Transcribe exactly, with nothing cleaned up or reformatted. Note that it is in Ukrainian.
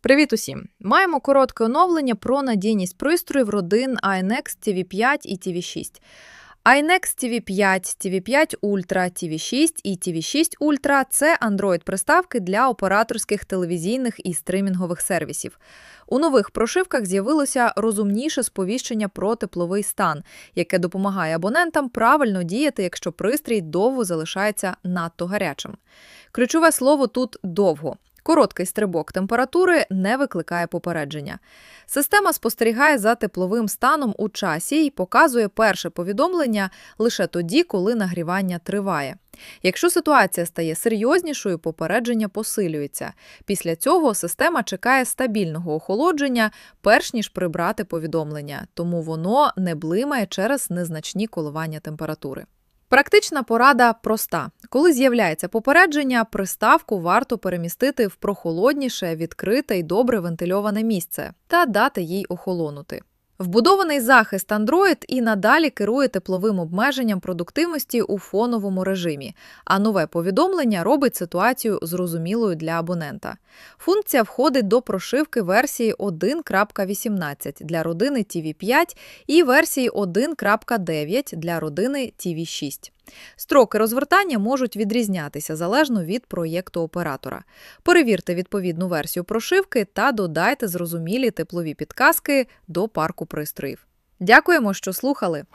Привіт усім! Маємо коротке оновлення про надійність пристроїв родин ай ен ікс ті ві п'ять і ті ві шість. ай ен ікс ті ві п'ять, ті ві п'ять Ultra, ті ві шість і ті ві шість Ultra – це Android-приставки для операторських телевізійних і стримінгових сервісів. У нових прошивках з'явилося розумніше сповіщення про тепловий стан, яке допомагає абонентам правильно діяти, якщо пристрій довго залишається надто гарячим. Ключове слово тут «довго». Короткий стрибок температури не викликає попередження. Система спостерігає за тепловим станом у часі і показує перше повідомлення лише тоді, коли нагрівання триває. Якщо ситуація стає серйознішою, попередження посилюється. Після цього система чекає стабільного охолодження, перш ніж прибрати повідомлення, тому воно не блимає через незначні коливання температури. Практична порада проста. Коли з'являється попередження, приставку варто перемістити в прохолодніше, відкрите і добре вентильоване місце та дати їй охолонути. Вбудований захист Android і надалі керує тепловим обмеженням продуктивності у фоновому режимі, а нове повідомлення робить ситуацію зрозумілою для абонента. Функція входить до прошивки версії один крапка вісімнадцять для родини ті ві п'ять і версії один крапка дев'ять для родини ті ві шість. Строки розвертання можуть відрізнятися залежно від проєкту оператора. Перевірте відповідну версію прошивки та додайте зрозумілі теплові підказки до парку пристроїв. Дякуємо, що слухали!